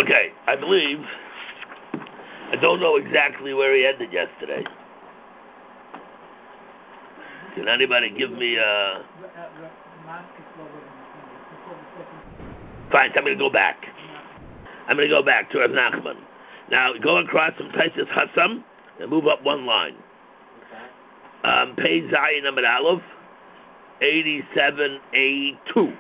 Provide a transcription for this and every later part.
Okay, I believe, I don't know exactly where he ended yesterday. Can anybody give me a... Fine, I'm going to go back. I'm going to go back to Rav Nachman. Now, go across from Taisus Hassam and move up one line. Page Zayin number Aleph, 87A2.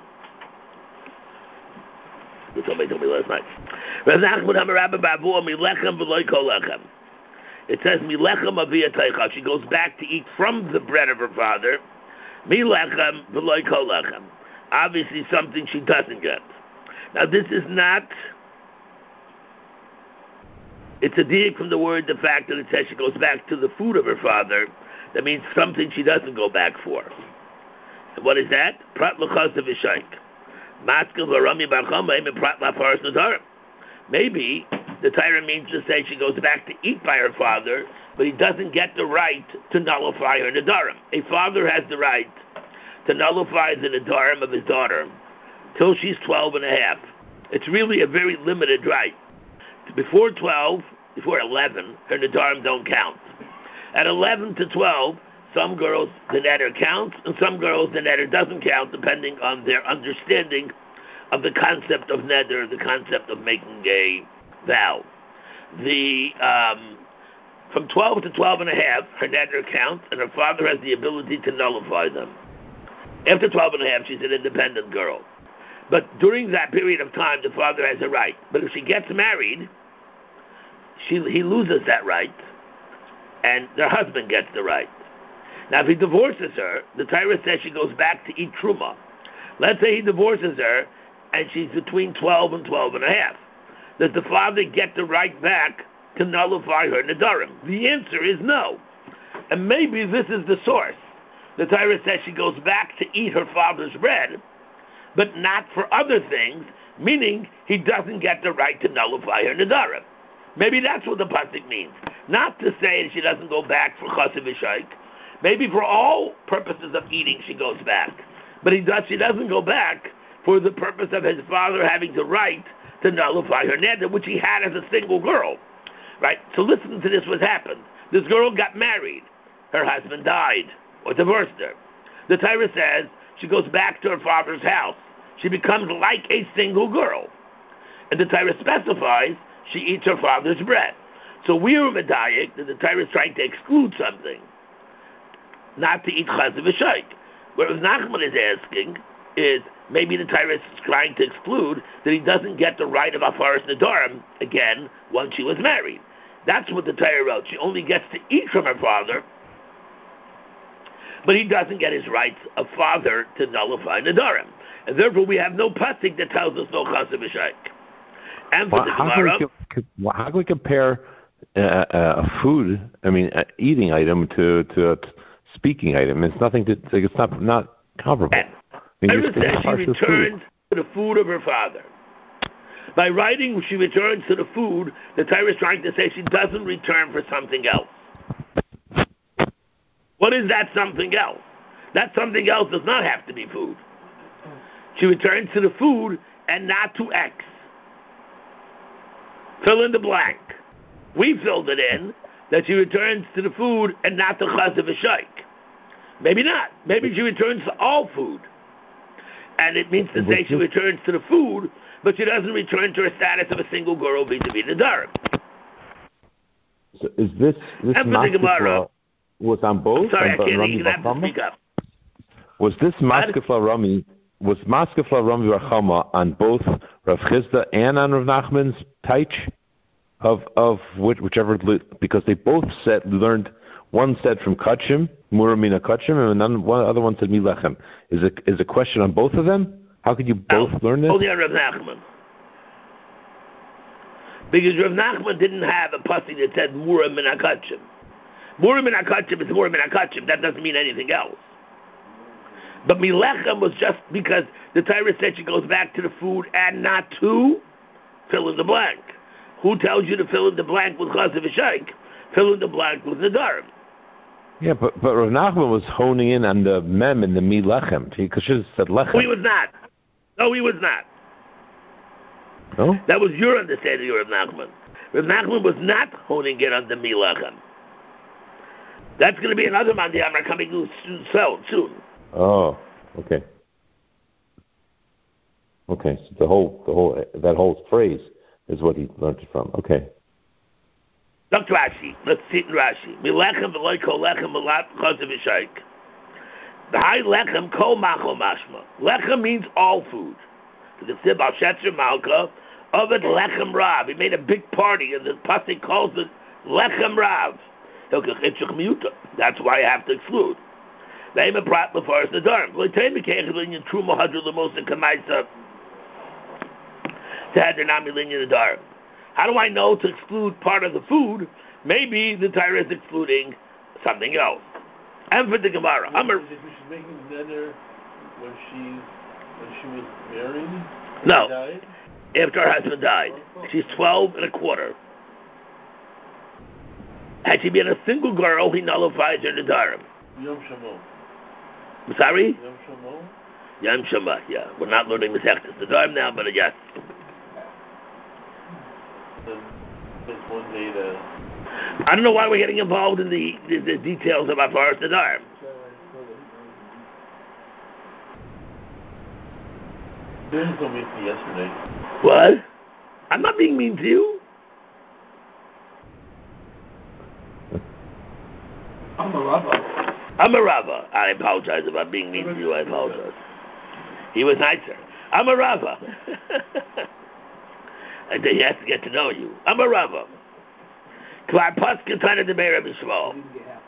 Somebody told me last night. Rav Nachman Hamarabba Bavu Milechem V'Loi Kol Lechem. It says Milechem Avia Teichav. She goes back to eat from the bread of her father. Milechem V'Loi Kol Lechem. Obviously, something she doesn't get. Now, this is not. It's a dig from the word, the fact that it says she goes back to the food of her father. That means something she doesn't go back for. And what is that? Prat l'chaz v'shaik. Maybe the Torah means to say she goes back to eat by her father, but he doesn't get the right to nullify her nedarim. A father has the right to nullify the nedarim of his daughter till she's 12 and a half. It's really a very limited right. Before 12, before 11, her nedarim don't count. At 11 to 12, some girls, the neder counts, and some girls, the neder doesn't count, depending on their understanding of the concept of neder, the concept of making a vow. From 12 to 12 and a half, her neder counts, and her father has the ability to nullify them. After 12 and a half, she's an independent girl. But during that period of time, the father has a right. But if she gets married, he loses that right, and their husband gets the right. Now, if he divorces her, the Torah says she goes back to eat truma. Let's say he divorces her, and she's between 12 and 12 and a half. Does the father get the right back to nullify her nedarim? The answer is no. And maybe this is the source. The Torah says she goes back to eat her father's bread, but not for other things, meaning he doesn't get the right to nullify her nedarim. Maybe that's what the pasuk means. Not to say she doesn't go back for chassid v'shaik. Maybe for all purposes of eating she goes back. But she doesn't go back for the purpose of his father having the right to nullify her neder, which he had as a single girl. Right? So listen to this, what happened. This girl got married. Her husband died or divorced her. The Torah says she goes back to her father's house. She becomes like a single girl. And the Torah specifies she eats her father's bread. So we are medayik that the Torah is trying to exclude something, not to eat chazir v'shaik. What Nachman is asking is maybe the Torah is trying to exclude that he doesn't get the right of afaras nedarim again once she was married. That's what the Torah wrote. She only gets to eat from her father, but he doesn't get his rights of father to nullify nedarim. And therefore we have no pasuk that tells us no chazir v'shaik. And for the Gemara, how can we compare a food, eating item to a speaking item? It's nothing to. It's not comparable. Torah says she returns to the food of her father. By writing, she returns to the food. The Torah is trying to say she doesn't return for something else. What is that something else? That something else does not have to be food. She returns to the food and not to X. Fill in the blank. We filled it in that she returns to the food and not to chazir v'shaik. Maybe not. Maybe she returns to all food. And it means to say she returns to the food, but she doesn't return to her status of a single girl vis-a-vis the darim. So is this Maskefla was on both? Sorry, I can't. You're going to have to speak up. Was this Maskefla Rami? Was Maskefla Rami Rachama on both Rav Chisda and on Rav Nachman's taich of whichever, because they both learned. One said from Kachim, Muramina Kachim, and then one other one said Milechem. Is a question on both of them? How could you both learn this? Only on Rav Nachman. Because Rav Nachman didn't have a pasuk that said Muramina Kachim. Muramina Kachim is Muramina Kachim. That doesn't mean anything else. But Milechem was just because the Torah said she goes back to the food and not to fill in the blank. Who tells you to fill in the blank with chazir v'shaik? Fill in the blank with nedarim. Yeah, but Rav Nachman was honing in on the mem and the Milechem. He should have said lechem. No, he was not. No? That was your understanding of Rav Nachman. Rav Nachman was not holding it on the Milechem. That's going to be another Mandi Amar coming soon. Oh, okay. Okay, so that whole phrase is what he learned it from. Okay. Look Rashi. Let's see it in Rashi. Milechem v'loy kol lechem v'lat chazav v'shaik. The high lechem kol machol mashma. Lechem means all food. The Sibal Shetzer Malka of it lechem rav. He made a big party, and the pasuk calls it lechem rav. That's why I have to exclude. Name a prat lefaris nedarim. L'tayim keichel linyan truma hadru lemosa kamaisa. Tahadanami linyan nedarim. How do I know to exclude part of the food? Maybe the Torah is excluding something else. And for the Gemara, She's making neder when she was married. No, died? After her husband died, she's 12 and a quarter. Had she been a single girl, he nullifies her nedarim. Yom Shamo. Sorry? Yom Shamo? Yom Shama, yeah. We're not learning Masechtas Nedarim now, but yes. Then it's one day to... I don't know why we're getting involved in the details of Afaras Nedarim. Didn't so mean to me yesterday. What? I'm not being mean to you. I'm a Rava. I'm a Rava. I apologize if I'm being mean to you. I apologize. He was nicer. I'm a Rava. I think he has to get to know you. I'm a Rava. Kvar Paska Tana de Be'er B'Shmo.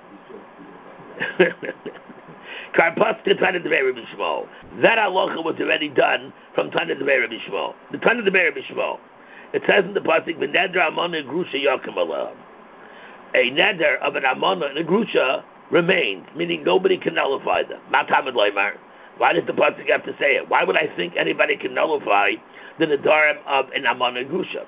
Kvar Paska Tana de Be'er B'Shmo. That halacha was already done from Tana de Be'er B'Shmo. The Tana de Be'er B'Shmo. It says in the pasuk, "V'nedra amana grusha yakim alav." A neder of an amana and a grusha remains, meaning nobody can nullify them. Matamid Leimar. Why does the pasuk have to say it? Why would I think anybody can nullify the nedarim of an amana and grusha?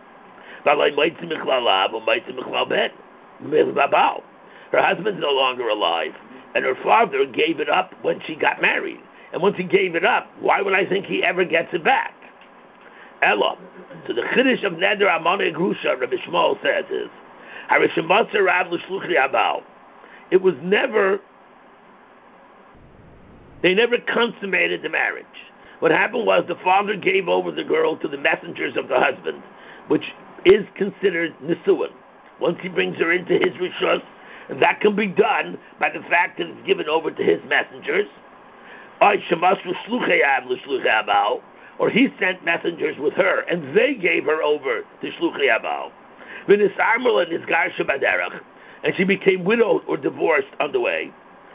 Her husband's no longer alive, and her father gave it up when she got married. And once he gave it up, why would I think he ever gets it back? Ella. So the chiddush of neder amana and grusha, Rabbi Shmuel says is, it was never, they never consummated the marriage. What happened was the father gave over the girl to the messengers of the husband, which is considered nisuin. Once he brings her into his rishus, and that can be done by the fact that it's given over to his messengers, or he sent messengers with her, and they gave her over to shluchei abal. And she became widowed or divorced on the way.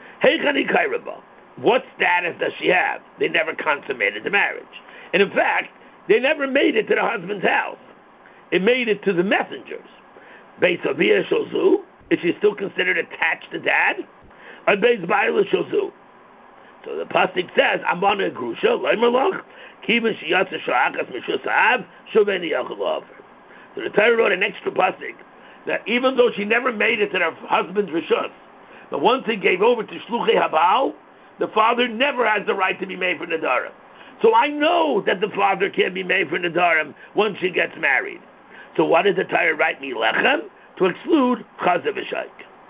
What status does she have? They never consummated the marriage. And in fact, they never made it to the husband's house. It made it to the messengers. Beis Avia Shozu, is she still considered attached to dad? Or Beis Baila Shozu? So the pasuk says, Amana Grusha, Leimerloch, Kiva Shiyatza Sha'akas Mishusa'av, Shoveni Yachalav. So the Torah wrote an extra pasuk that even though she never made it to her husband's rishus, but once he gave over to Shluchei Habal, the father never has the right to be made for Nedarim. So I know that the father can be made for Nedarim once she gets married. So what does the Torah write me lechem? To exclude Chazav V'Shaik.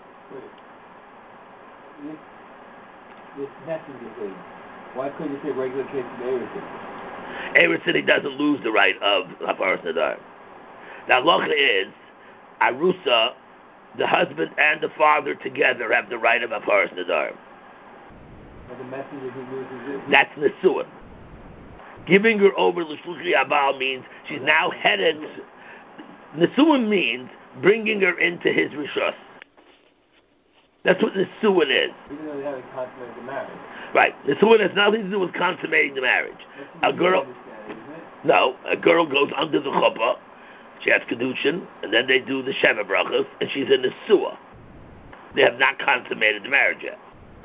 This messenger thing, why couldn't you say regular case of Erev? Erev City doesn't lose the right of Hafaras Nedarim. Now, Locha is, Arusa, the husband and the father together have the right of Hafaras Nedarim. But the messenger who loses it? That's Nesuah. Giving her over to Shluchei Abal means she's now headed. Nesuah means bringing her into his rishus. That's what Nesuah is. Even though they haven't consummated the marriage. Right. Nesuah has nothing to do with consummating the marriage. A girl, no, a girl goes under the chuppah. She has kedushin, and then they do the sheva brachos, and she's in Nesuah. They have not consummated the marriage yet.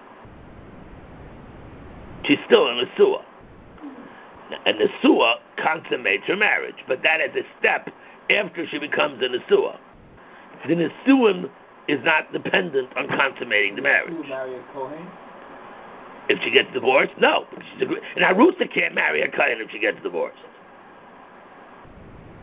She's still in Nesuah. And Nesuah consummates her marriage, but that is a step after she becomes a Nesuah. The Nesuah is not dependent on consummating the marriage. Marry a Kohen? If she gets divorced, no. And Arusa can't marry a Kohen if she gets divorced.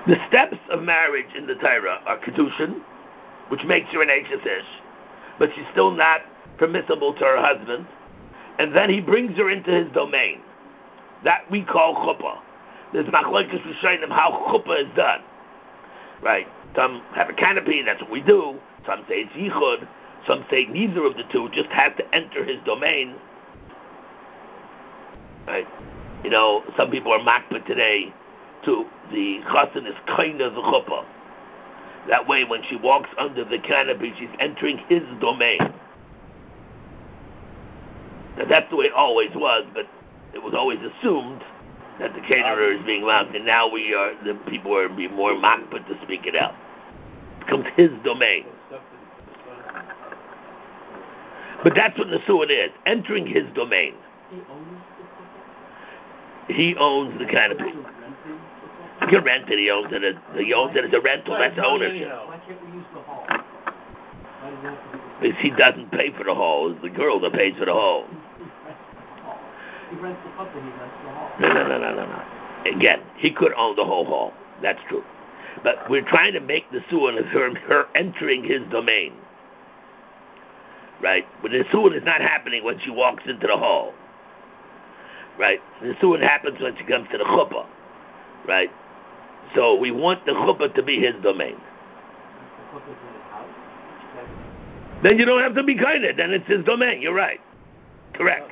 The steps of marriage in the Torah are kedushin, which makes her an Eishes Ish, but she's still not permissible to her husband, and then he brings her into his domain. That we call chuppah. There's machlokes rishonim how chuppah is done. Right? Some have a canopy, that's what we do. Some say it's yichud. Some say neither of the two, just has to enter his domain. Right? You know, some people are makbid today to the chassan is kind of the chuppah. That way, when she walks under the canopy, she's entering his domain. Now, that's the way it always was, but it was always assumed that the caterer is being loud, and now the people are being more makbid to speak it out. It becomes his domain. But that's what Nesuin is, entering his domain. He owns the canopy. He can rent it, he owns it. He owns it as a rental, that's ownership. Why can't we use the hall? Because he doesn't pay for the hall, it's the girl that pays for the hall. He rents the puppet, he rents the hall. No. Again, he could own the whole hall, that's true. But we're trying to make the Nesuin of her entering his domain. Right? But the Nesuin is not happening when she walks into the hall. Right? The Nesuin happens when she comes to the chuppah. Right? So we want the chuppah to be his domain. Then you don't have to be kinda, then it's his domain, you're right. Correct.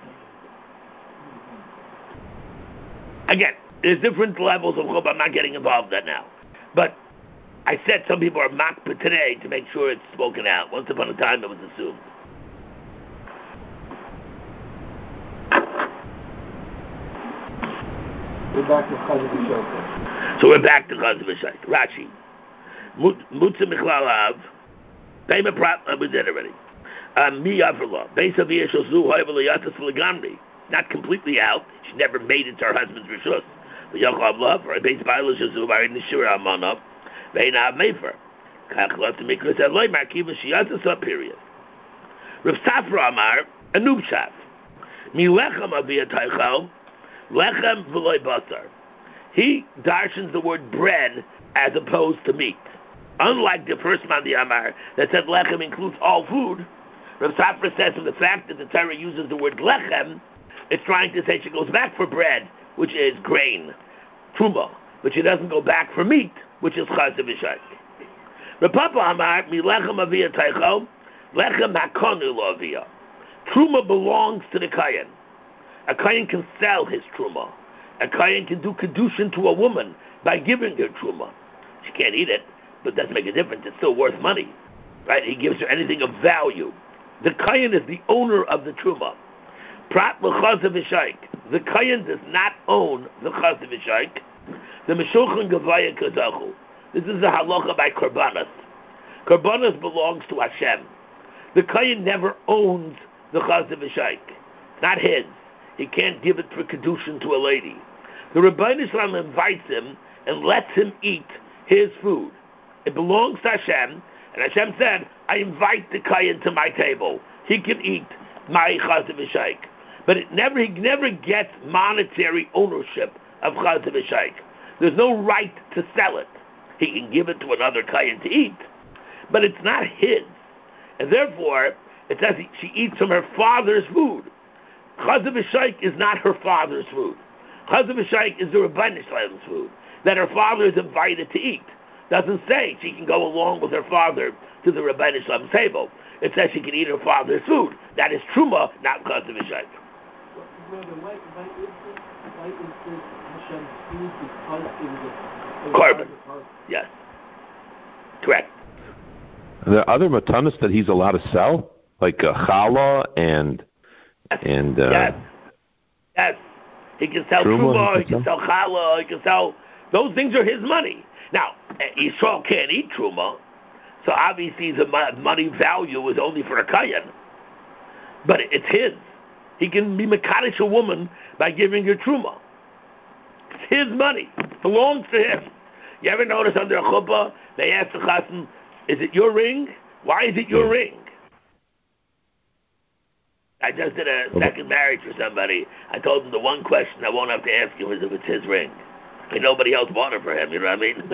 Again, there's different levels of chuppah, I'm not getting involved in that now. But I said some people are makbid today to make sure it's spoken out. Once upon a time it was assumed. We're back to Chazal V'Shoker. So we're back to Chazal V'Shoker. Rashi. Mutza Michlalav. Payment prop, we did already. Mi Yavrla. Beis Aviyah Shosu Hoyvel Yatas Legamri. Not completely out. She never made it to her husband's Rishus. But Yaakov love her. Beis Baila Shosu Varid Nishura Amana. Ve'inav Mefer. Kach left to Mikra said, Loi Markiva Shiyatas up, period. Rav Safra Amar, a Nubshaf. Mi Lechem Aviyah Taichal. Lechem v'loy basar. He darshans the word bread as opposed to meat. Unlike the first Mandi Amar that said lechem includes all food, Rav Safra says from the fact that the Torah uses the word lechem, it's trying to say she goes back for bread, which is grain, truma, but she doesn't go back for meat, which is chaz v'shayk. Rav Papa Amar mi lechem aviyah teichel, lechem hakonu lo aviyah. Truma belongs to the kayan. A kayan can sell his truma. A kayan can do kedushin to a woman by giving her truma. She can't eat it, but it doesn't make a difference. It's still worth money, right? He gives her anything of value. The kayan is the owner of the truma. Prat l'chaz v'shayk. The kayan does not own the chaz v'shayk. The meshulchan gavaya kazachu. This is the halacha by korbanos. Korbanos belongs to Hashem. The kayan never owns the chaz v'shayk. Not his. He can't give it for kedushin to a lady. The Rebbeinu Shalom invites him and lets him eat his food. It belongs to Hashem, and Hashem said, I invite the kayan to my table. He can eat my chaz v'shayk. But he never gets monetary ownership of chaz v'shayk. There's no right to sell it. He can give it to another kayan to eat, but it's not his. And therefore, it says she eats from her father's food. Chaz v'shayk is not her father's food. Chaz v'shayk is the Rebbeinu Shalom's food that her father is invited to eat. Doesn't say she can go along with her father to the Rebbeinu Shalom's table. It says she can eat her father's food. That is truma, not chaz v'shayk. Why is this Hashem's food because it was Carbon. Yes. Correct. Are there other matanas that he's allowed to sell, like challah and yes. He can sell truma, he can sell challah, he can sell. Those things are his money. Now, Yisrael can't eat truma, so obviously the money value is only for a kayan. But it's his. He can be mekadosh a woman by giving her truma. It's his money. It belongs to him. You ever notice under a chuppah, they ask the chassan, is it your ring? Why is it your ring? I just did a second marriage for somebody. I told him the one question I won't have to ask you is if it's his ring. And nobody else bought it for him, you know what I mean?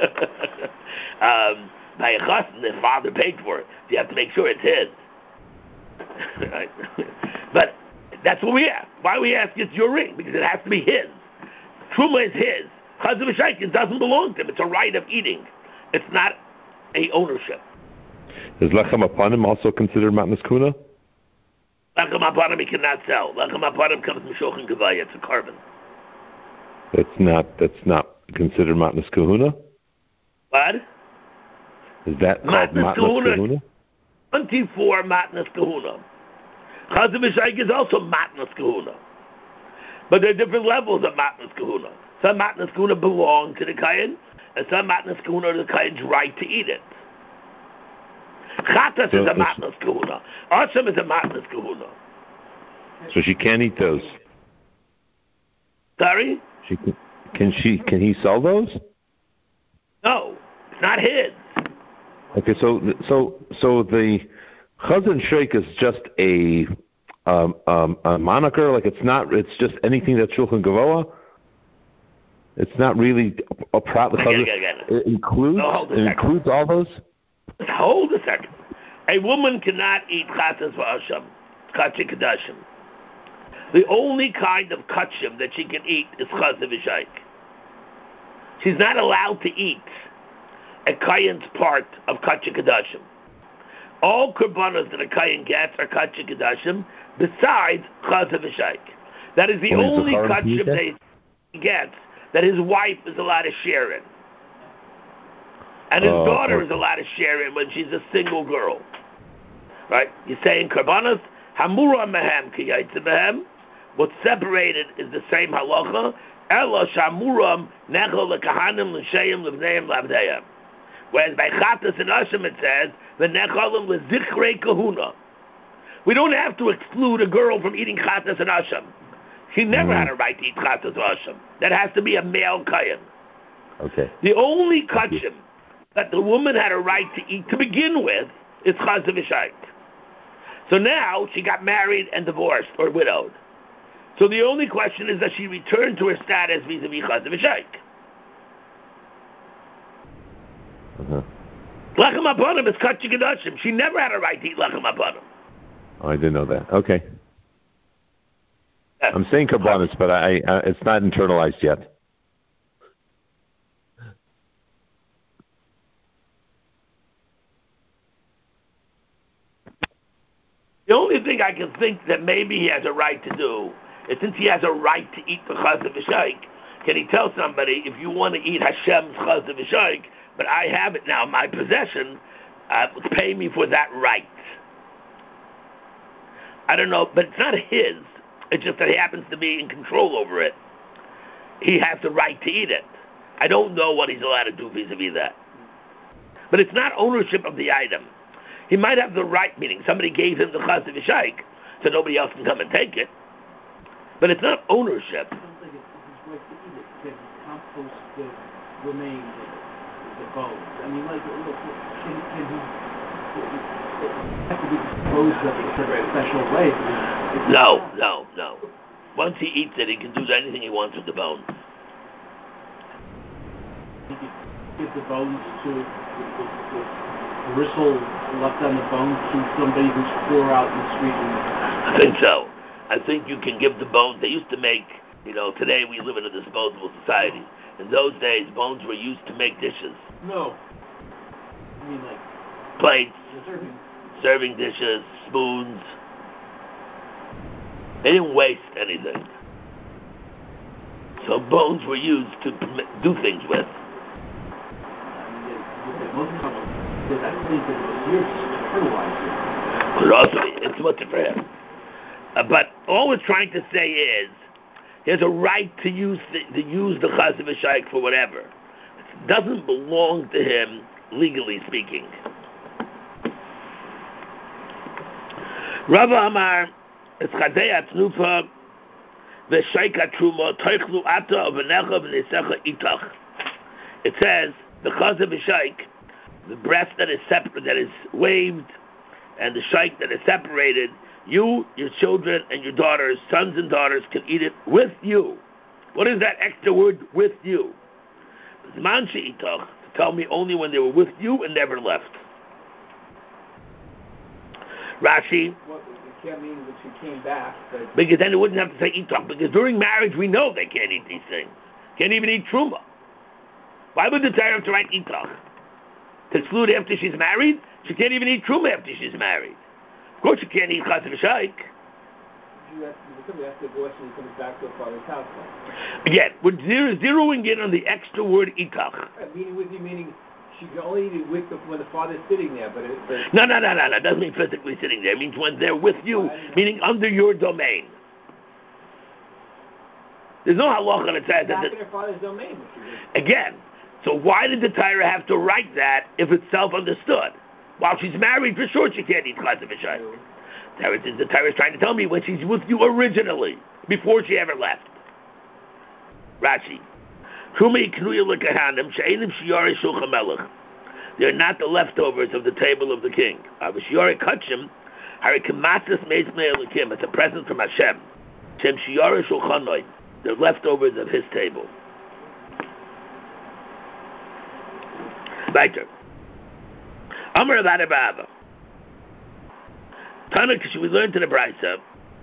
By a chassan, the father paid for it. You have to make sure it's his. Right? But that's what we ask. Why we ask it's your ring? Because it has to be his. Truma is his. Chazir v'shaik, it doesn't belong to him. It's a right of eating. It's not a ownership. Is lechem apanim also considered matnas kuna? Lechem apanim he cannot sell. Lechem apanim comes from shochin kavaya. It's a carbon. That's not considered matnas kahuna? What? Is that called matnas kahuna? 24 matnas kahuna. Chazir v'shaik is also matnas kahuna. But there are different levels of matnas kahuna. Some matnas kahuna belong to the kayin, and some matnas kahuna are the kayin's right to eat it. Chatas is a matnas kahuna. Asham is a matnas kahuna. So she can't eat those. Sorry? Can he sell those? No, it's not his. Okay, so the chazan sheik is just a moniker. Like it's just anything that's shulchan gavoa. It's not really a prat. It includes all those. Hold a second. A woman cannot eat chatas v'asham, kachim kadashim. The only kind of kachim that she can eat is chazir v'shaik. She's not allowed to eat a kayan's part of kachim kadashim. All korbanos that a kayan gets are kachim kadashim, besides chazir v'shaik. That is the only kachim that he gets that his wife is allowed to share in. And his daughter is allowed to share in when she's a single girl. Right? You're saying korbanos, hamura mehem ki yaitze mehem. What's separated is the same halacha. Elo shamuram nechol lekahanim l'sheim l'bneim l'abdeim. Whereas by chatas and asham it says v'necholim l'zichrei kahuna. We don't have to exclude a girl from eating chatas and asham. She never had a right to eat chatas or asham. That has to be a male kayan. Okay. The only kachim that the woman had a right to eat to begin with is chazir v'shaik. So now she got married and divorced or widowed. So the only question is, does she return to her status vis-a-vis chazir v'shaik? Lechem apanim is kachim kadashim. She never had a right to eat lechem apanim. Oh, I didn't know that. Okay. I'm saying korbanos, but I it's not internalized yet. The only thing I can think that maybe he has a right to do is, since he has a right to eat the chazir v'shaik, can he tell somebody, if you want to eat Hashem's chazir v'shaik, but I have it now in my possession, pay me for that right. I don't know, but it's not his. It's just that he happens to be in control over it. He has the right to eat it. I don't know what he's allowed to do vis-a-vis that. But it's not ownership of the item. He might have the right, meaning somebody gave him the chazir v'shaik, so nobody else can come and take it. But it's not ownership. It sounds like it's his right to eat it. Can he compost the remains, the bones? I mean, like, can he have to be disposed of in a special way? No. Once he eats it, he can do anything he wants with the bones. He could give the bones to the bristle left on the bone to somebody who's poor out in the street. I think so. I think you can give the bones. They used to make, today we live in a disposable society. In those days, bones were used to make dishes. No. I mean, like plates, serving dishes, spoons. They didn't waste anything. So bones were used to do things with. Could also be. It's much for him. But all we're trying to say is, he has a right to use the chazir v'shaik for whatever. It doesn't belong to him, legally speaking. Rava Amar, it's chadei atnufa v'shaik atruma toichlu ata v'necha v'nesecha itach. It says the chazir v'shaik, the breast that is separate, that is waved, and the shaik that is separated, you, your children, and your daughters, sons and daughters, can eat it with you. What is that extra word, with you? Zman she'itoch, to tell me only when they were with you and never left. Rashi. Well, it can't mean that she came back. But Because then it wouldn't have to say itoch, because during marriage we know they can't eat these things. Can't even eat truma. Why would the Torah have to write itoch? To exclude after she's married? She can't even eat truma after she's married. Of course she can't eat chas v'shaik. Somebody has to divorce when he comes back to her father's house. Again, we're zeroing in on the extra word itoch. Meaning with you, meaning she can only eat it with when the father's sitting there, but No. It doesn't mean physically sitting there. It means when they're with you, meaning under your domain. There's no halacha that says back that. in her father's domain. Again, so why did the Torah have to write that if it's self-understood? While she's married, for sure she can't eat chas v'shaik. The Torah is trying to tell me when she's with you originally, before she ever left. Rashi. They're not the leftovers of the table of the king. It's a present from Hashem. They're leftovers of his table. Weiter. Amar Avada Bava. Tana, we learned in the Brisa,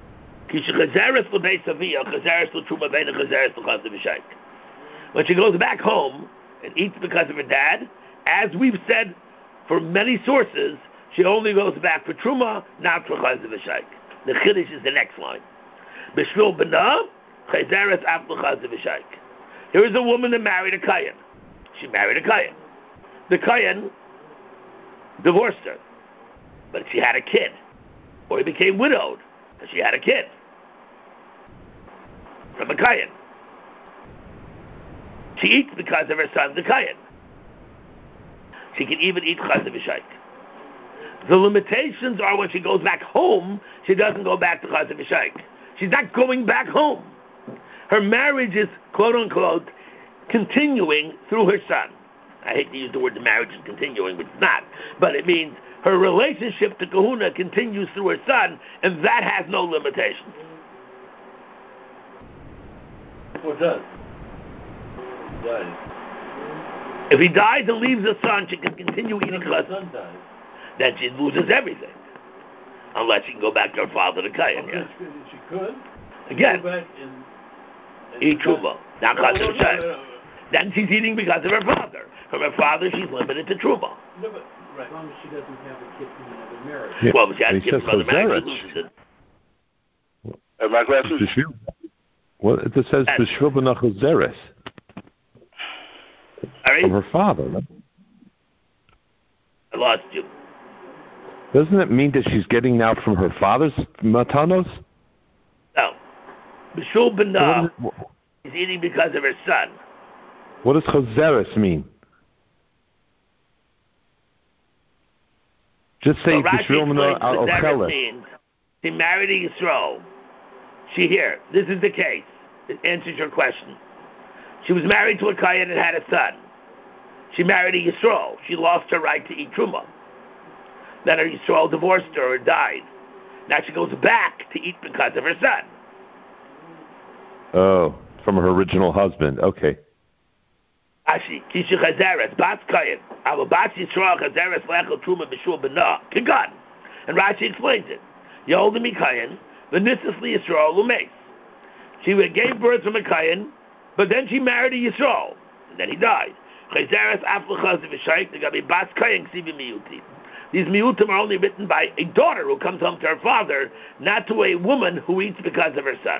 when she goes back home and eats because of her dad, as we've said for many sources, she only goes back for truma, not for chaz v'shaik. The chiddush is the next line. B'shvil b'na, chazeres af l'chaz v'shaik. Here is a woman that married a kayan. She married a kayan. The kayan divorced her, but she had a kid, or he became widowed, and she had a kid from a kayan. She eats because of her son, the kayan. She can even eat chaz v'shaik. The limitations are when she goes back home, she doesn't go back to chaz v'shaik. She's not going back home. Her marriage is, quote unquote, continuing through her son. I hate to use the word the marriage is continuing, but it's not. But it means her relationship to kahuna continues through her son, and that has no limitations. Or does? Dies. If he dies and leaves a son, she can continue eating The chaz. son dies. Then she loses everything. Unless she can go back to her father, the kayan, yeah. She could. Again, Go back and eat truma. Not chaz No, v'shaik. no. Then she's eating because of her father. From her father, she's limited to truma. No, but, right. As long as she doesn't have a kid from another marriage. Yeah. Well, if she has He a kid says from another marriage, she chazeres. loses it. My question? Well, it says b'shvil b'na chazeres. All right? From her father. No? I lost you. Doesn't it mean that she's getting now from her father's matanos? No. B'shul b'na, What she's eating because of her son. does chazeres mean? Just say Well, Rashi b'shvil b'na explains chazeres ocheles. means she married a Yisrael. This is the case. It answers your question. She was married to a kayan and had a son. She married a Yisrael. She lost her right to eat truma. Then her Yisrael divorced her or died. Now she goes back to eat because of her son. Oh, from her original husband. Okay. Ashi, Kisha Chazeres, Bas Kayan, Ava Bas Yisrael Chazeres Lechel Truma B'Shul B'Na, Kagan. And Rashi explains it. Yeholdemi Kayan, V'Nisas Li Yisrael L'Meis. She gave birth from a Kayan, but then she married a Yisrael, and then he died. Chazeres Af L'Chaz V'Shaik, Gabi Bas Kayan Ksivi Miyutim. These miyutim are only written by a daughter who comes home to her father, not to a woman who eats because of her son.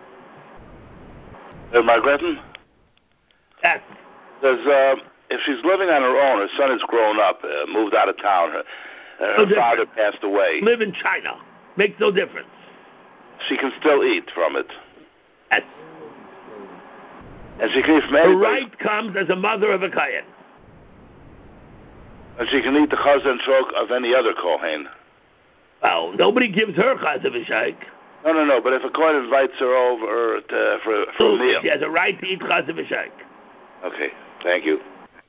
My question? Yes. If she's living on her own, her son has grown up, moved out of town, her father passed away. Live in China. Makes no difference. She can still eat from it. Yes. And she can eat from Her any right comes as a mother of a Kayan. And she can eat the chaz and trok of any other kohen. Well, nobody gives her chaz v'shaik. No. But if a kohen invites her over for a meal, she has a right to eat chaz v'shaik. Okay, thank you.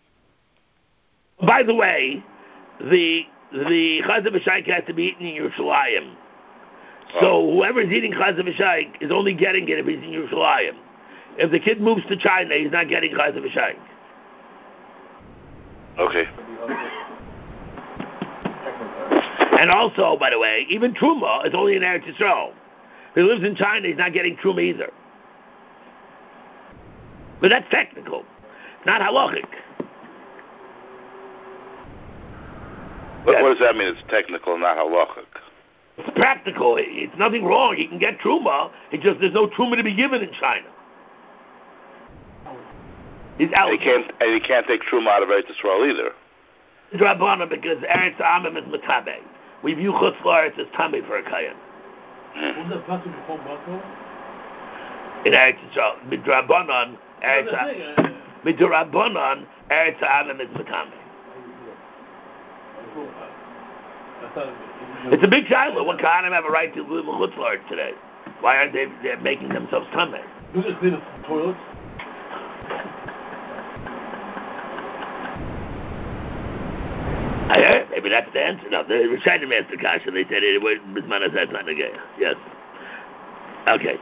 By the way, the chaz v'shaik has to be eaten in Yerushalayim. So whoever's eating chaz v'shaik is only getting it if he's in Yerushalayim. If the kid moves to China, he's not getting Chayz V'Shaik. Okay. And also, by the way, even Truma is only in Eretz Yisrael. If he lives in China, he's not getting Truma either. But that's technical, not halachic. What does that mean? It's technical, not halachic. It's practical. It's nothing wrong. He can get Truma. It's just there's no Truma to be given in China. He's out. And he can't take Truma out of Eretz Yisrael either. Drabana, because Eretz Amim is Matabe. We view Chutz La'aretz as Tamei for a Kayan. Wasn't that passage before Mako? In Eretz Yisrael, Midrabanan, Eretz Amim is Matabe. It's a big shiloh. What Kahanim have a right to live in Chutz La'aretz today? Why aren't they're making themselves Tamei? You just clean the toilets? I heard. Maybe that's the answer. No, the Rishonim asked the kasha. They said it was Bisman Azat Nagaya. Yes. Okay.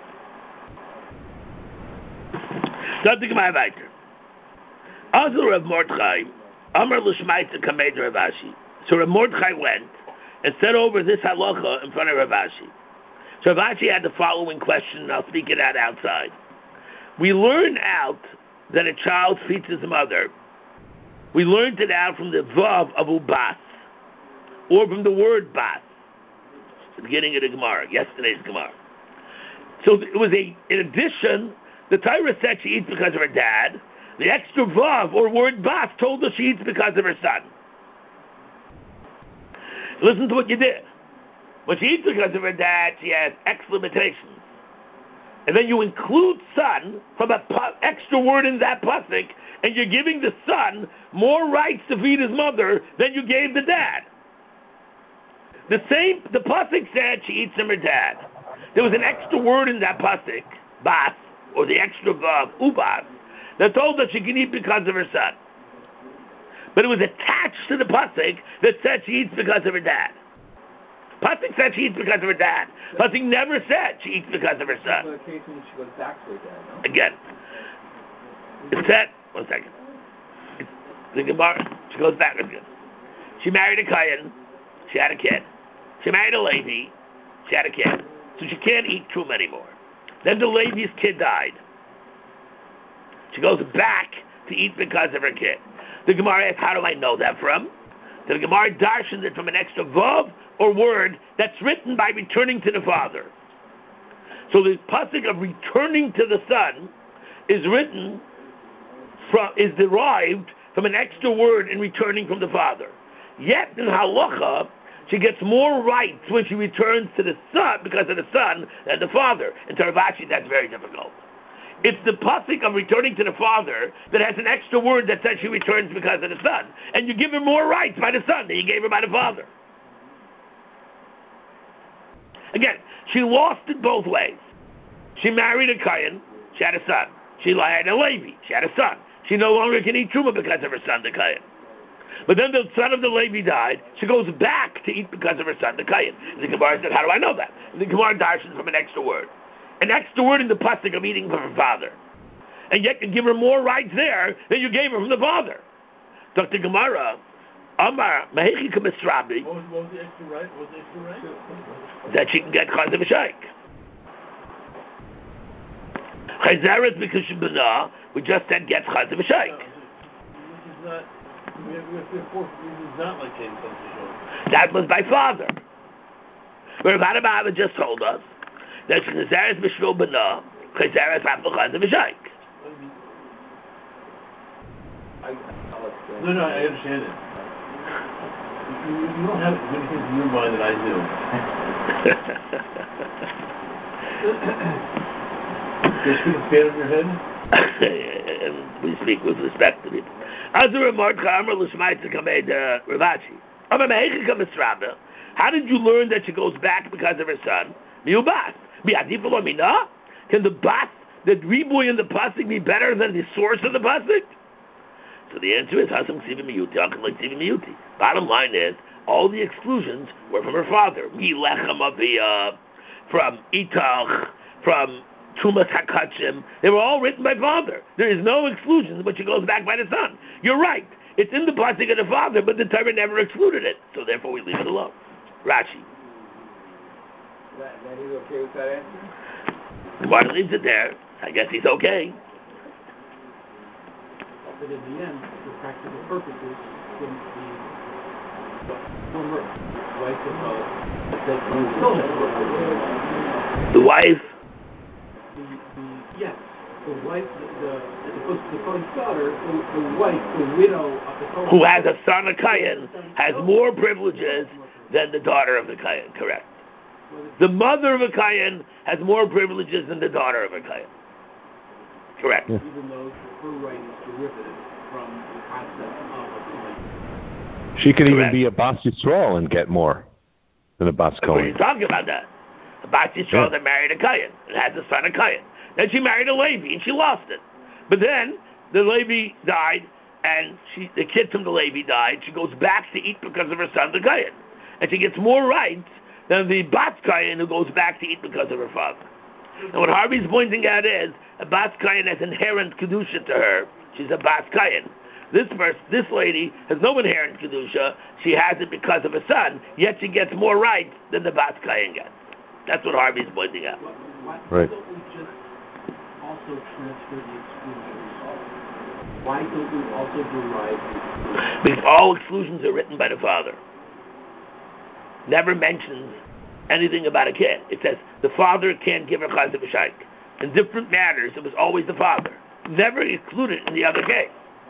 Something my weiter. Also Rav Mordechai, Amar L'Shmaitza Kamed Rav Ashi. So Rav Mordechai went and said over this halacha in front of Rav Ashi. So Rav Ashi had the following question, and I'll speak it out outside. We learn out that a child feeds his mother. We learned it out from the vav of ubas, or from the word bas, the beginning of the Gemara, yesterday's Gemara. So it was in addition, the Torah said she eats because of her dad. The extra vav, or word bas, told us she eats because of her son. Listen to what you did. When she eats because of her dad, she has X limitations. And then you include son from an extra word in that pasuk, and you're giving the son more rights to feed his mother than you gave the dad. The pasuk said she eats from her dad. There was an extra word in that pasuk, bas, or the extra vav, ubas, that told us she can eat because of her son. But it was attached to the pasuk that said she eats because of her dad. Pasuk said she eats because of her dad. Pasuk never said she eats because of her son. She goes back to her dad, no? Again, it said, one second. The Gemara, she goes back again. She married a Kayan, she had a kid. She married a Levi, she had a kid. So she can't eat Truma anymore. Then the Levi's kid died. She goes back to eat because of her kid. The Gemara asks, how do I know that from? The Gemara darshans it from an extra vav or word that's written by returning to the father. So the pasuk of returning to the son is derived from an extra word in returning from the father. Yet in halacha, she gets more rights when she returns to the son because of the son than the father. In Rav Ashi, that's very difficult. It's the pasuk of returning to the father that has an extra word that says she returns because of the son. And you give her more rights by the son than you gave her by the father. Again, she lost it both ways. She married a Kayan, she had a son. She married a Levi, she had a son. She no longer can eat Truma because of her son, the Kayan. But then the son of the Levi died, she goes back to eat because of her son, the Kayan. The Gemara said, how do I know that? And the Gemara darshans from an extra word. An extra word in the pasuk of eating from her father. And yet you give her more rights there than you gave her from the father. Dr. Gemara, Amar, Mahechika Misrabi, What was the extra right? What was the extra right? that she can get Chaz V'Shaik. Chayzeret because she b'na, we just said get Chaz V'Shaik. This is not. We have four. This is not like James Hunter. That was by father. Where Rav Abba just told us that Chayzeret b'shvil b'na, Chayzeret after Chaz V'Shaik. No, I understand it. You don't have many things in your mind that I do. You speak a fan of your head? We speak with respect to people. As a remark, how did you learn that she goes back because of her son? Can the bas, the ribuy in the pasuk, be better than the source of the pasuk? So the answer is bottom line is all the exclusions were from her father. From Itach, from Trumas Hakachim, they were all written by father. There is no exclusion, but she goes back by the son. You're right. It's in the pasuk of the father, but the Torah never excluded it. So therefore we leave it alone. Rashi. That he's okay with that answer? Why leaves it there? I guess he's okay. But in the end, for practical purposes, the former wife of the wife. Yes, the wife, as opposed to the Kohen's daughter, the wife, the widow of the Kohen, who has a son of Kayan, has more privileges than the daughter of the Kayan. Correct. The mother of a Kayan has more privileges than the daughter of a Kayan. Correct. Yeah. Even though her right is derivative from the concept of a Kohen. She can even be a Bas Yisrael and get more than a Bas What are you Kohen. talking about that? A Bas Yisrael that married a Kayan and has a son of Kayan. Then she married a Levi and she lost it. But then the Levi died and the kid from the Levi died. She goes back to eat because of her son, the Kayan. And she gets more rights than the Bat Kayan who goes back to eat because of her father. And what Harvey's pointing out is a Bat Kayan has inherent Kedusha to her. She's a Bat Kayan. This lady has no inherent Kedusha. She has it because of her son, yet she gets more rights than the Bat Kayan gets. That's what Harvey's pointing out. Right. Why don't we just also transfer the exclusions? Why don't we also derive the exclusions? Because all exclusions are written by the father. Never mentions anything about a kid. It says the father can't give a chazir b'shaik. In different matters, it was always the father. Never included in the other case.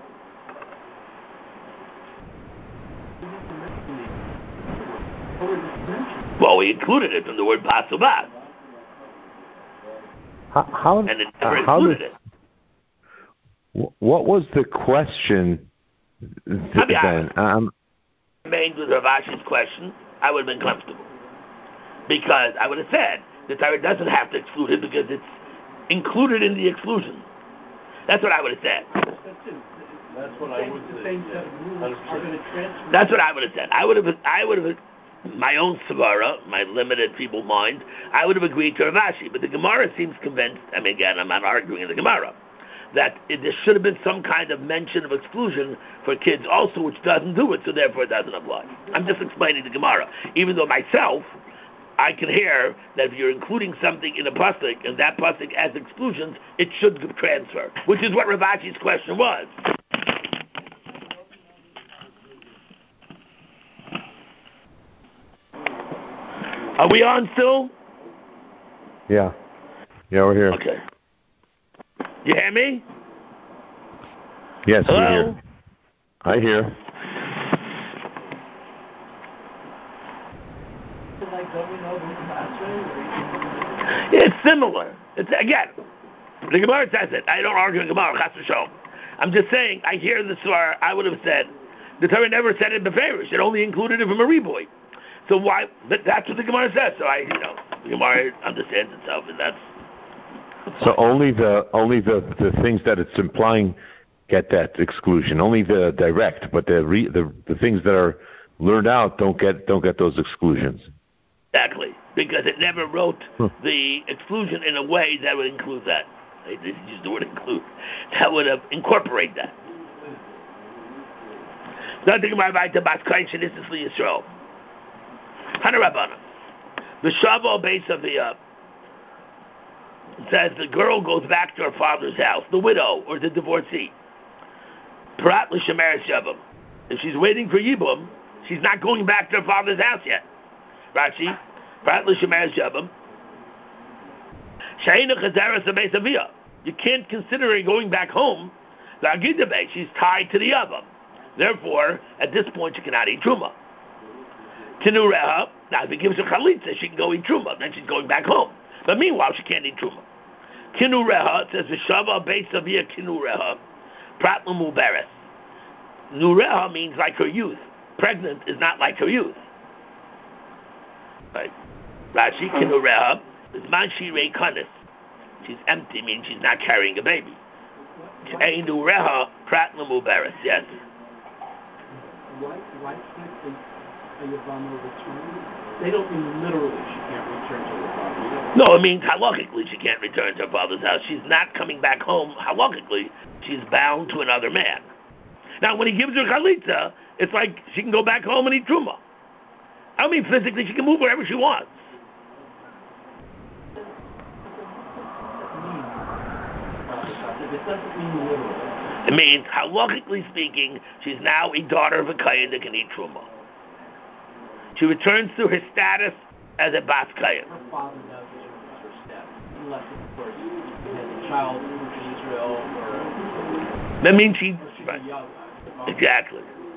Well, we included it from the word basubat. How And it never included it. What was the question then? Remained with Rav Ashi's question, I would have been comfortable. Because I would have said the Torah doesn't have to exclude it because it's included in the exclusion. That's what I would have said. That's what I would say. That's what I would have said. I would have my own svara, my limited feeble mind, I would have agreed to Rav Ashi. But the Gemara seems convinced, I mean, again, I'm not arguing in the Gemara, that there should have been some kind of mention of exclusion for kids also, which doesn't do it, so therefore it doesn't apply. I'm just explaining the Gemara. Even though myself, I can hear that if you're including something in a pasuk, and that pasuk has exclusions, it should transfer, which is what Rav Ashi's question was. Are we on still? Yeah, we're here. Okay. You hear me? Yes, Hello? we're here. I hear. It's similar. It's again, the Gemara says it. I don't argue in Gemara, chas v'shalom. I'm just saying, I hear the Svar, I would have said, the Torah never said it beferish. It only included it from a reboy. So why, but that's what the Gemara says. So the Gemara understands itself, and that's So only the things that it's implying get that exclusion. Only the direct, but the things that are learned out don't get those exclusions. exactly, because it never wrote the exclusion in a way that would include that. They didn't use the word include. That would have incorporate that. Nothing about right to Baskain Shanistis Yisrael. Hanarabana. The Shavuot base of the says the girl goes back to her father's house, the widow or the divorcee. Prat l'shemeres Shavuot. If she's waiting for Yibum, she's not going back to her father's house yet. Rashi, Prat l'shemeres Shavuot. Sheina chazeres base aviyah. You can't consider her going back home. The Agida base, she's tied to the Yavam. Therefore, at this point, she cannot eat truma. Kinureha, now if he gives her chalitza, she can go eat truma. Then she's going back home. But meanwhile, she can't eat truma. Kinureha, it says, V'shava beis aviyah kinureha, prat l'muberes. Nureha means like her youth. Pregnant is not like her youth. Right? Rashi, kinureha, is man shirei kanis. She's empty, means she's not carrying a baby. Nureha, prat l'muberes, yes. Why can't a Yavama return They don't mean literally she can't return to her father. No, it means halakhically she can't return to her father's house. She's not coming back home halakhically. She's bound to another man. Now, when he gives her chalitza, it's like she can go back home and eat truma. I mean, physically, she can move wherever she wants. It doesn't mean literally. It means, halachically speaking, she's now a daughter of a kayan that can eat truma. She returns to her status as a bas kayan. Her father knows her step, unless, of course, he has a child in Israel or... That means she... Right. Exactly.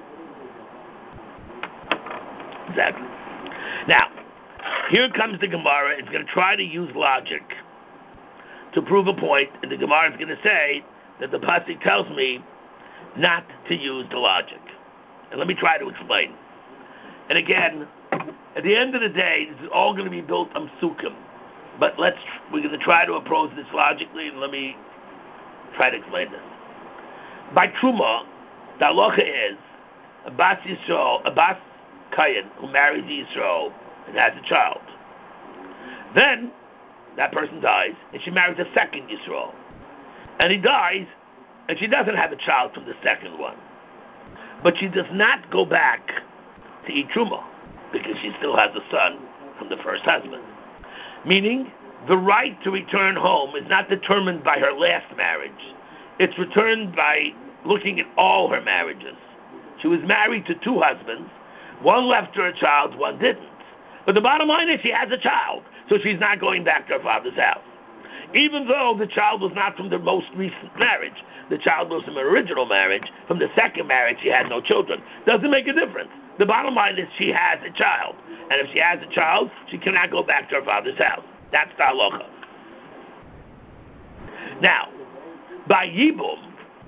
Exactly. Now, here comes the Gemara. It's going to try to use logic to prove a point, and the Gemara is going to say that the pasuk tells me not to use the logic. And let me try to explain. And again, at the end of the day, this is all going to be built on psukim. But we're going to try to approach this logically, and let me try to explain this. By truma, the halacha is a bas Yisrael, a bas kayan who marries Yisrael and has a child. Then that person dies, and she marries a second Yisrael. And he dies, and she doesn't have a child from the second one. But she does not go back to eat truma, because she still has a son from the first husband. Meaning, the right to return home is not determined by her last marriage. It's returned by looking at all her marriages. She was married to two husbands. One left her a child, one didn't. But the bottom line is she has a child, so she's not going back to her father's house. Even though the child was not from the most recent marriage. The child was from an original marriage. From the second marriage, she had no children. Doesn't make a difference. The bottom line is she has a child. And if she has a child, she cannot go back to her father's house. That's the halacha. Now, by Yibum,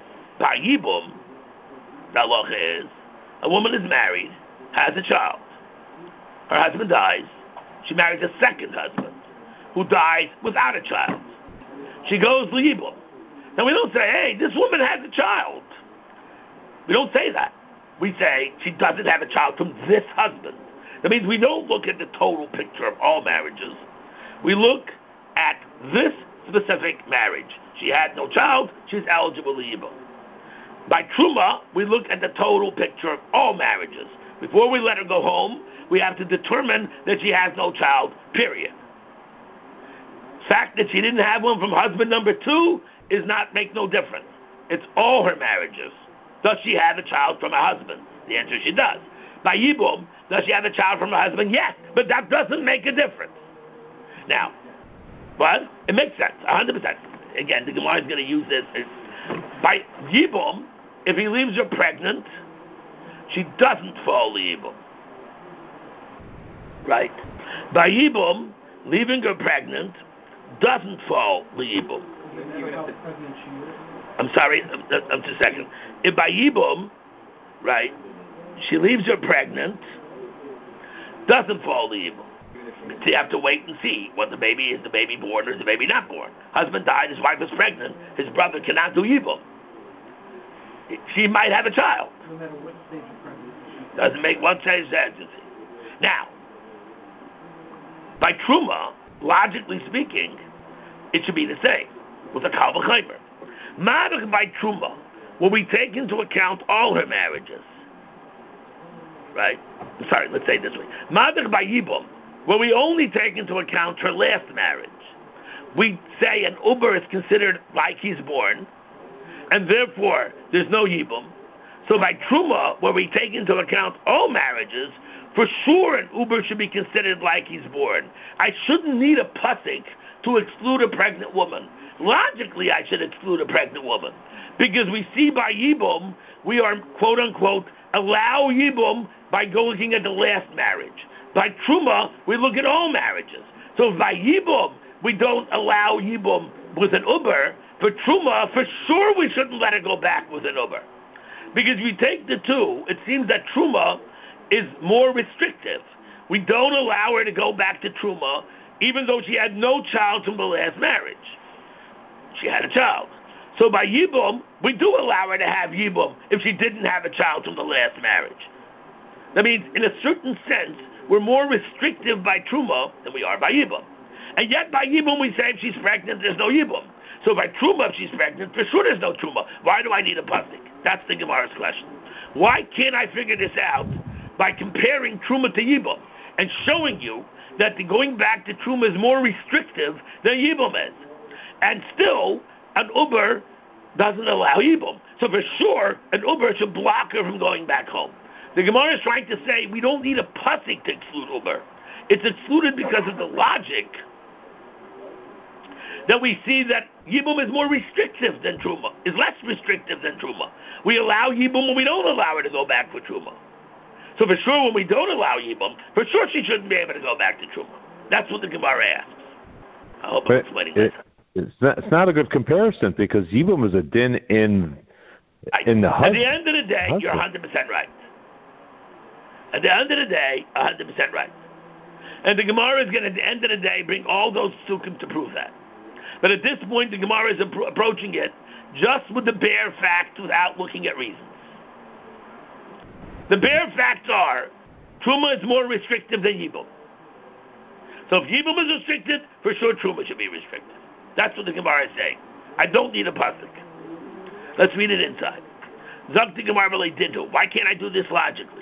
the halacha is, a woman is married, has a child. Her husband dies. She marries a second husband, who dies without a child. She goes Yibum. Now we don't say, hey, this woman has a child. We don't say that. We say she doesn't have a child from this husband. That means we don't look at the total picture of all marriages. We look at this specific marriage. She had no child, she's eligible to Yibum. By Truma, we look at the total picture of all marriages. Before we let her go home, we have to determine that she has no child, period. Fact that she didn't have one from husband number 2 is not make no difference. It's all her marriages. Does she have a child from her husband? The answer is she does. By Yibum, does she have a child from her husband? Yes, but that doesn't make a difference. Now, but it makes sense, 100%. Again, the Gemara is going to use this. By Yibum, if he leaves her pregnant, she doesn't fall Yibum. Right? By Yibum, leaving her pregnant doesn't fall Yibum. I'm sorry, just a second. If by Yibum, right, she leaves her pregnant, doesn't fall Yibum. So you have to wait and see what the baby is, the baby born or is the baby not born. Husband died, his wife is pregnant, his brother cannot do Yibum. She might have a child. No matter what stage of pregnancy. Doesn't make one change to agency. Now, by Truma, logically speaking, it should be the same with a Kal V'Chomer. Madach by Truma, will we take into account all her marriages? Right? Sorry, let's say it this way. Madach by Yibum, will we only take into account her last marriage? We say an Uber is considered like he's born, and therefore there's no Yibum. So by Truma, where we take into account all marriages, for sure an Uber should be considered like he's born. I shouldn't need a pasuk to exclude a pregnant woman. Logically, I should exclude a pregnant woman. Because we see by Yibum, we are, quote unquote, allow Yibum by looking at the last marriage. By Truma, we look at all marriages. So by Yibum, we don't allow Yibum with an Uber. For Truma, for sure we shouldn't let her go back with an Uber. Because if you take the two, it seems that Truma is more restrictive. We don't allow her to go back to Truma, even though she had no child from the last marriage. She had a child. So by Yibum, we do allow her to have Yibum if she didn't have a child from the last marriage. That means, in a certain sense, we're more restrictive by Truma than we are by Yibum. And yet by Yibum we say if she's pregnant, there's no Yibum. So by Truma, if she's pregnant, for sure there's no Truma. Why do I need a pasuk? That's the Gemara's question. Why can't I figure this out by comparing Truma to Yibum and showing you that the going back to Truma is more restrictive than Yibum is? And still, an Uber doesn't allow Yibum. So for sure, an Uber should block her from going back home. The Gemara is trying to say we don't need a pasuk to exclude Uber. It's excluded because of the logic that we see that Yibum is more restrictive than Truma, is less restrictive than Truma. We allow Yibum when we don't allow her to go back for Truma. So for sure, when we don't allow Yibum, for sure she shouldn't be able to go back to Truma. That's what the Gemara asks. I hope I'm explaining that. It's not a good comparison because Yibum is a din in the husband. At the end of the day, you're 100% right. At the end of the day, 100% right. And the Gemara is going to, at the end of the day, bring all those psukim to prove that. But at this point, the Gemara is approaching it just with the bare facts without looking at reasons. The bare facts are, Truma is more restrictive than Yibum. So if Yibum is restricted, for sure Truma should be restricted. That's what the Gemara is saying. I don't need a pasuk. Let's read it inside. Zakti Gemara Dinto. Why can't I do this logically?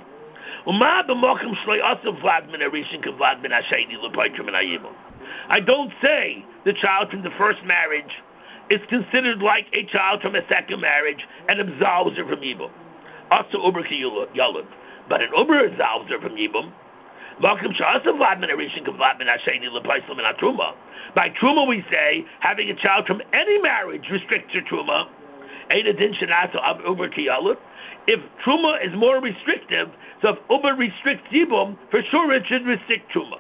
I don't say the child from the first marriage is considered like a child from a second marriage and absolves her from Yibum. But an Uber absolves her from Yibum. By Truma we say having a child from any marriage restricts her Truma. If Truma is more restrictive, so if Uber restricts Yibum, for sure it should restrict Truma.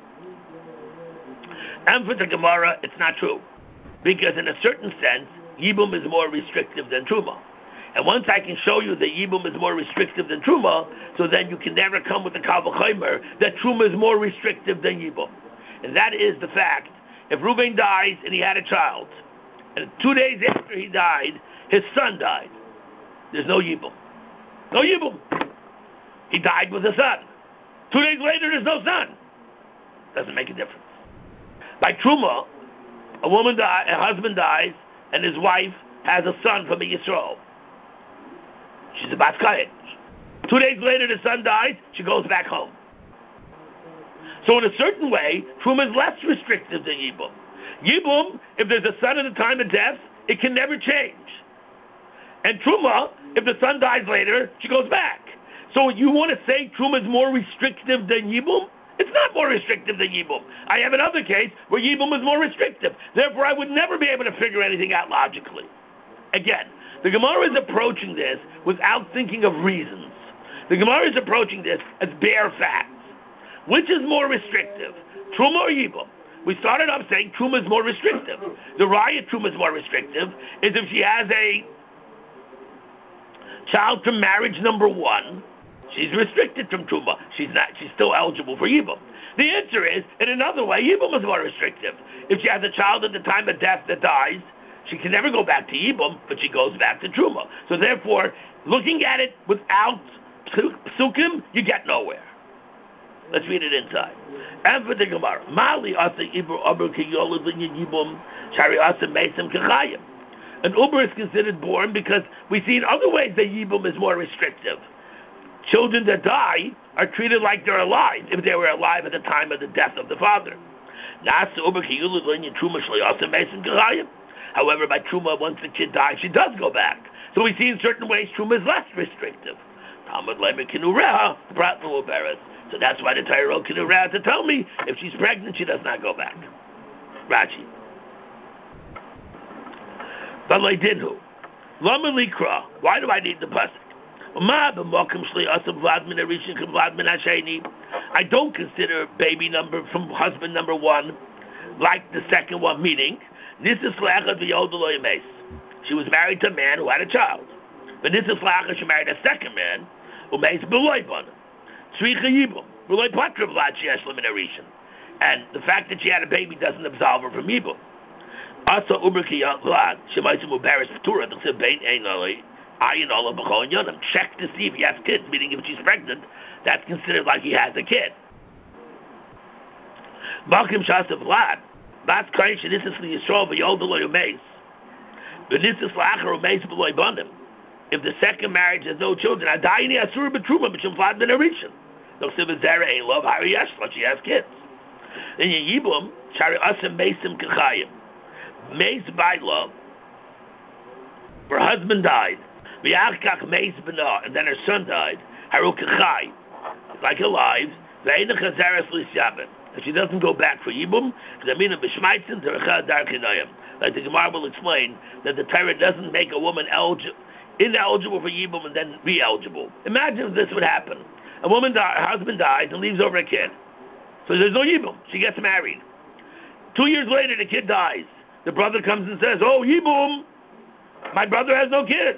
And for the Gemara, it's not true. Because in a certain sense, Yibum is more restrictive than Truma. And once I can show you that Yibum is more restrictive than Truma, so then you can never come with the Kal V'chomer that Truma is more restrictive than Yibum. And that is the fact. If Reuben dies and he had a child, and 2 days after he died, his son died, there's no Yibum. No Yibum. He died with a son. 2 days later, there's no son. Doesn't make a difference. By Truma, a husband dies, and his wife has a son from a Yisrael. She's a Bas Kayin. 2 days later, the son dies, she goes back home. So in a certain way, Truma is less restrictive than Yibum. Yibum, if there's a son at the time of death, it can never change. And Truma, if the son dies later, she goes back. So you want to say Truma is more restrictive than Yibum? It's not more restrictive than Yibum. I have another case where Yibum is more restrictive. Therefore, I would never be able to figure anything out logically. Again, the Gemara is approaching this without thinking of reasons. The Gemara is approaching this as bare facts. Which is more restrictive, Truma or Yibum? We started off saying Truma is more restrictive. The Raya Truma is more restrictive is if she has a child from marriage number 1, she's restricted from Truma. She's still eligible for Yibum. The answer is, in another way, Yibum is more restrictive. If she has a child at the time of death that dies, she can never go back to Yibum, but she goes back to Truma. So therefore, looking at it without psukim, you get nowhere. Let's read it inside. And for the Gemara, Mali asa Ibur Uber Kiyolad Yibum Shari asa Mesim Kachayim. An Uber is considered born because we see in other ways that Yibum is more restrictive. Children that die are treated like they're alive if they were alive at the time of the death of the father. However, by Truma, once the kid dies, she does go back. So we see in certain ways Truma is less restrictive. So that's why the Torah wrote Kinureha to tell me if she's pregnant, she does not go back. Rashi. Why do I need the pasuk? I don't consider baby number from husband number 1 like the second one, meaning she was married to a man who had a child. But she married a second man who makes beloybon. And the fact that she had a baby doesn't absolve her from Yibum. Check to see if he has kids, meaning if she's pregnant, that's considered like he has a kid. Malkim Shasta Vlad. Bas Kain Shenisis Li Yisrael V'Yol V'Lo Yumeis. V'Nisis L'Achar Umeis V'Lo Yibanim. If the second marriage has no children, Adayini Asur B'Truma B'Shem Vlad Ben Arishan. No Siva Zera Ein Love Hari Yeshla. She has kids. In Yibum, Shari Asim Meisim Kachayim. Meis Baila. Her husband died. V'Yachkach Meis B'Na. And then her son died. Haru Kachai. Like alive. Ve'ena Chazaras L'Syaben. If she doesn't go back for Yibum, like the Gemara will explain that the Torah doesn't make a woman ineligible for Yibum and then re-eligible. Imagine if this would happen. A woman, her husband dies and leaves over a kid. So there's no Yibum. She gets married. 2 years later, the kid dies. The brother comes and says, oh, Yibum, my brother has no kids.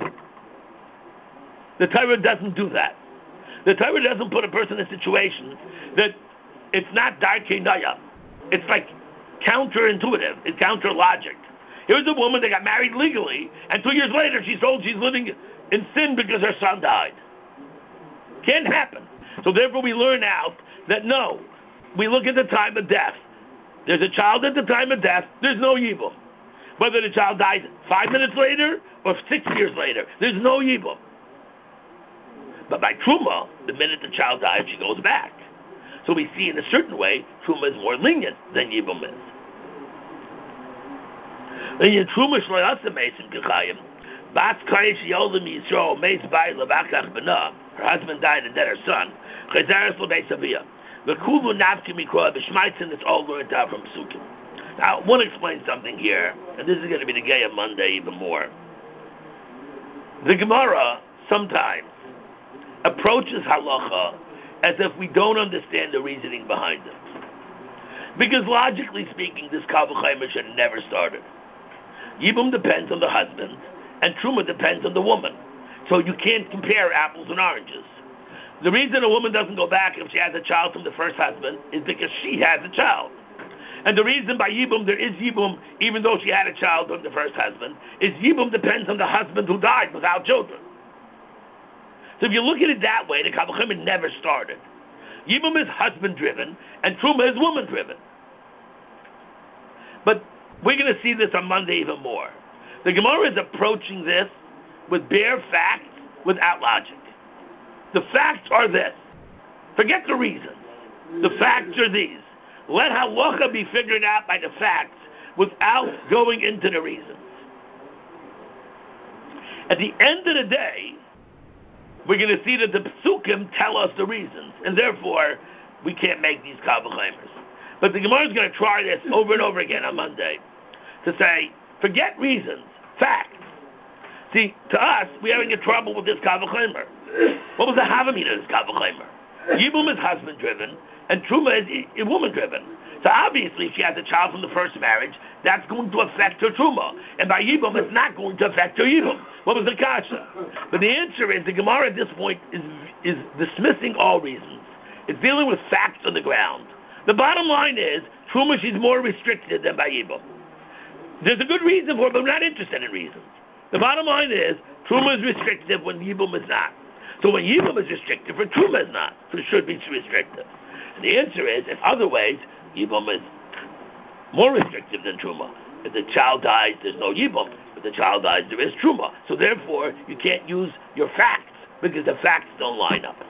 The Torah doesn't do that. The Torah doesn't put a person in a situation that it's not darkei naya. It's like counterintuitive. It's counter logic. Here's a woman that got married legally, and 2 years later she's told she's living in sin because her son died. Can't happen. So therefore we learn out that no, we look at the time of death. There's a child at the time of death, there's no yibum. Whether the child dies 5 minutes later or 6 years later, there's no yibum. But by truma, the minute the child dies, she goes back. So we see in a certain way, truma is more lenient than yibum is. When you truma shloyasa meisim kachayim, bas kayish yolim yisrael meis bay levakach b'na. Her husband died and then her son. Chazaras l'beis aviyah. V'kulu nafki mikroa b'shmaitzin. It's all learned out from Psukim. Now, I want to explain something here, and this is going to be the Gay of Monday even more. The Gemara sometimes approaches halacha as if we don't understand the reasoning behind it. Because logically speaking, this Kal V'Chomer should have never started. Yibum depends on the husband, and Truma depends on the woman. So you can't compare apples and oranges. The reason a woman doesn't go back if she has a child from the first husband is because she has a child. And the reason by Yibum there is Yibum, even though she had a child from the first husband, is Yibum depends on the husband who died without children. So if you look at it that way, the Kal V'Chomer never started. Yibum is husband-driven, and Truma is woman-driven. But we're going to see this on Monday even more. The Gemara is approaching this with bare facts, without logic. The facts are this. Forget the reasons. The facts are these. Let halacha be figured out by the facts without going into the reasons. At the end of the day, we're going to see that the Psukim tell us the reasons, and therefore, we can't make these Kal V'Chomers. But the Gemara is going to try this over and over again on Monday to say, forget reasons, facts. See, to us, we're having a trouble with this Kal V'Chomer. What was the Havamina of this Kal V'Chomer? Yibum is husband-driven, and Truma is woman-driven. So obviously, if she has a child from the first marriage, that's going to affect her Truma. And by Yibum, it's not going to affect her Yibum. What was the Kasha? But the answer is, the Gemara at this point is dismissing all reasons. It's dealing with facts on the ground. The bottom line is, Truma, she's more restricted than by Yibum. There's a good reason for it, but we're not interested in reasons. The bottom line is, Truma is restrictive when Yibum is not. So when Yibum is restrictive, for Truma is not. So it should be restrictive. And the answer is, in other ways, Yibum is more restrictive than Truma. If the child dies, there's no Yibum. If the child dies, there is Truma. So therefore, you can't use your facts, because the facts don't line up.